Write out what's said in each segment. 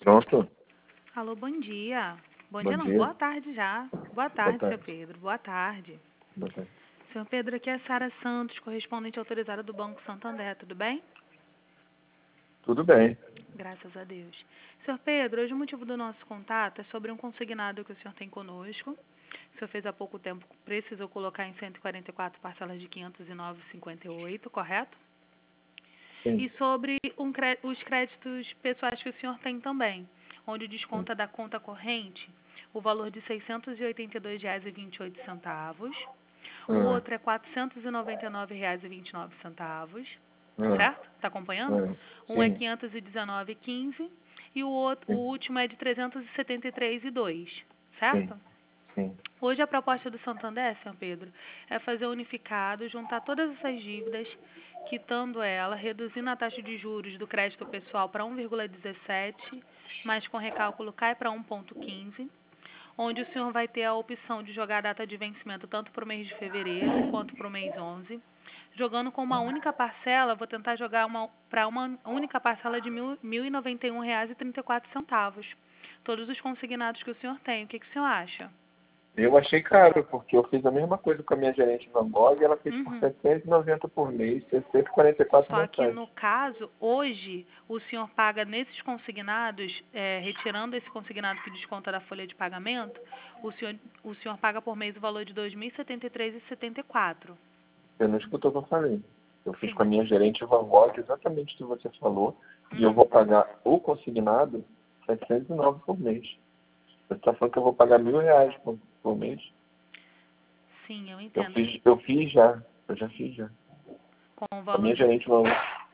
Pronto? Alô, bom dia. Bom Bom dia não, dia. boa tarde já. Boa Boa tarde, seu tarde. Pedro. Boa tarde. Boa tarde. Senhor Pedro, aqui é a Sara Santos, correspondente autorizada do Banco Santander, tudo bem? Tudo bem. Graças a Deus. Senhor Pedro, hoje o motivo do nosso contato é sobre um consignado que o senhor tem conosco. O senhor fez há pouco tempo, precisou colocar em 144 parcelas de 509,58, correto? Sim. E sobre os créditos pessoais que o senhor tem também, onde desconta da conta corrente o valor de R$ 682,28. O outro é R$ 499,29, certo? Está acompanhando? Um é Sim. 519,15 e o Sim. último é de 373,02, Sim. certo? Sim. Hoje a proposta do Santander, senhor Pedro, é fazer unificado, juntar todas essas dívidas, quitando ela, reduzindo a taxa de juros do crédito pessoal para 1,17, mas com recálculo cai para 1,15, onde o senhor vai ter a opção de jogar a data de vencimento tanto para o mês de fevereiro quanto para o mês 11. Jogando com uma única parcela, vou tentar jogar para uma única parcela de R$ 1.091,34. Todos os consignados que o senhor tem, o que o senhor acha? Eu achei caro, porque eu fiz a mesma coisa com a minha gerente Van Gogh e ela fez por 790 por mês, 644 Só que mensais. no caso, hoje, o senhor paga nesses consignados, retirando esse consignado que desconta da folha de pagamento, o senhor paga por mês o valor de R$ 2.073,74. Você não escutou o que eu falei. Eu fiz Sim. com a minha gerente Van Gogh exatamente o que você falou e eu vou pagar o consignado 709 por mês. Você está falando que eu vou pagar R$ 1.000 por mês? Sim, eu Eu entendo. fiz já. Eu já fiz já. Com o A valor minha gerente Van Gogh.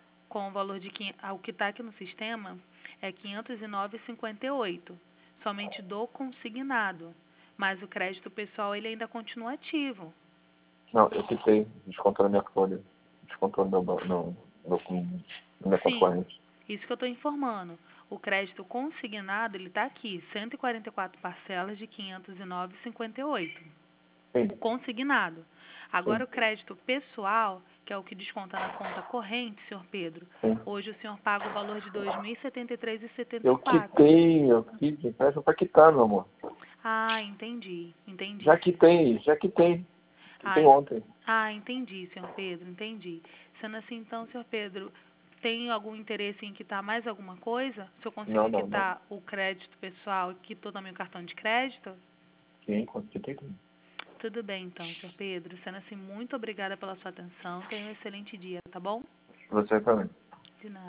o que está aqui no sistema é R$ 509,58, somente do consignado. Mas o crédito pessoal ele ainda continua ativo. Não, eu quitei, descontou na minha folha. Descontou no meu, na minha conta Sim, corrente. isso que eu estou informando. O crédito consignado, ele está aqui, 144 parcelas de R$ 509,58. Sim, O consignado. Agora, sim, o crédito pessoal, que é o que desconta na conta corrente, senhor Pedro, sim. hoje o senhor paga o valor de R$ Eu 2.073,74. quitei, eu fiz, peço para quitar, meu amor. Ah, entendi, Já entendi. quitei, já quitei. Ah, Quitei ontem. entendi, senhor Pedro, entendi. Sendo assim, então, senhor Pedro, tem algum interesse em quitar mais alguma coisa? Se eu Não, conseguir não, não. quitar o crédito pessoal e quitou também o cartão de crédito? Sim, quitei tudo. Tudo bem, então, senhor Pedro. Sendo assim, muito obrigada pela sua atenção. Tenha um excelente dia, tá bom? Você também. De nada.